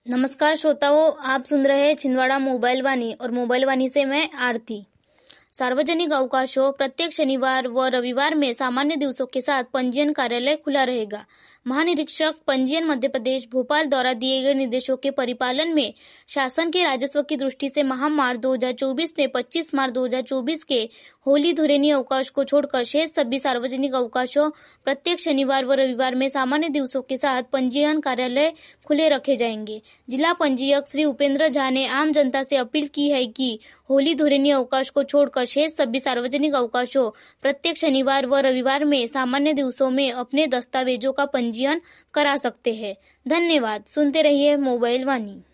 नमस्कार श्रोताओं, आप सुन रहे हैं छिंदवाड़ा मोबाइल वाणी और मोबाइल वाणी से मैं आरती। सार्वजनिक अवकाशों प्रत्येक शनिवार व रविवार में सामान्य दिवसों के साथ पंजीयन कार्यालय खुला रहेगा। महानिरीक्षक पंजीयन मध्य प्रदेश भोपाल द्वारा दिए गए निर्देशों के परिपालन में शासन के राजस्व की दृष्टि से माह मार्च 2024 में 25 मार्च 2024 के होली धुरेनी अवकाश को छोड़कर शेष सभी सार्वजनिक अवकाशों प्रत्येक शनिवार व रविवार में सामान्य दिवसों के साथ पंजीयन कार्यालय खुले रखे जाएंगे। जिला पंजीयक श्री उपेंद्र झा ने आम जनता से अपील की है कि होली धुरेनी अवकाश को छोड़कर शेष सभी सार्वजनिक अवकाशों प्रत्येक शनिवार व रविवार में सामान्य दिवसों में अपने दस्तावेजों का पंजीयन करा सकते हैं। धन्यवाद। सुनते रहिए मोबाइल वाणी।